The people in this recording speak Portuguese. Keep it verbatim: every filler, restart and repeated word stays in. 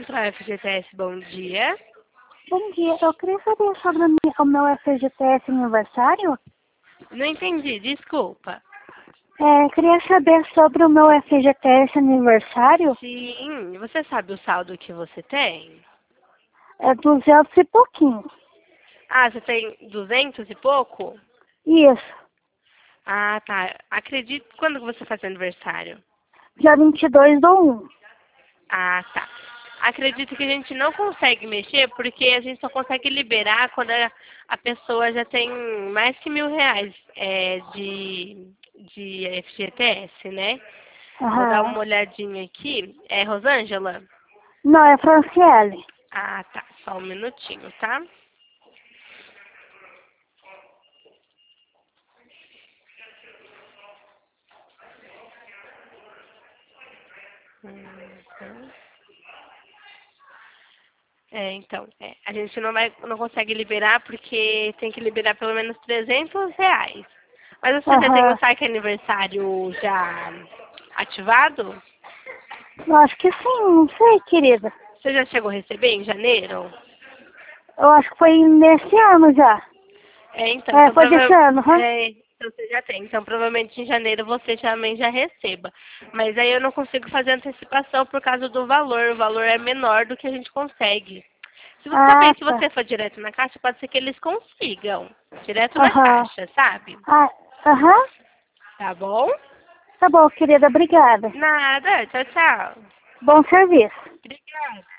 Central F G T S, bom dia. Bom dia, eu queria saber sobre o meu o meu F G T S aniversário. Não entendi, desculpa. É, queria saber sobre o meu F G T S aniversário. Sim, você sabe o saldo que você tem? É duzentos e pouquinho. Ah, você tem duzentos e pouco? Isso, Ah, tá. Acredito. Quando que você faz aniversário? dia vinte e dois do um. Ah, tá. Acredito que a gente não consegue mexer porque a gente só consegue liberar quando a, a pessoa já tem mais que mil reais é, de, de F G T S, né? Vou dar Aham. uma olhadinha aqui. É Rosângela? Não, é Franciele. Ah, tá. Só um minutinho, tá? Uhum. É, então, é, a gente não vai, não consegue liberar porque tem que liberar pelo menos trezentos reais. Mas você já tem o Aham. saque aniversário já ativado? Eu acho que sim, não sei, querida. Você já chegou a receber em janeiro? Eu acho que foi nesse ano já. É, então, É, então, foi desse prova ano, aham. é, então você já tem. Então, provavelmente em janeiro você também já receba. Mas aí eu não consigo fazer antecipação por causa do valor. O valor é menor do que a gente consegue. Se você Ah, também, se tá. você for direto na caixa, pode ser que eles consigam. Direto na Aham. caixa, sabe? Ah, aham. Tá bom? Tá bom, querida, obrigada. Nada. Tchau, tchau. Bom serviço. Obrigada.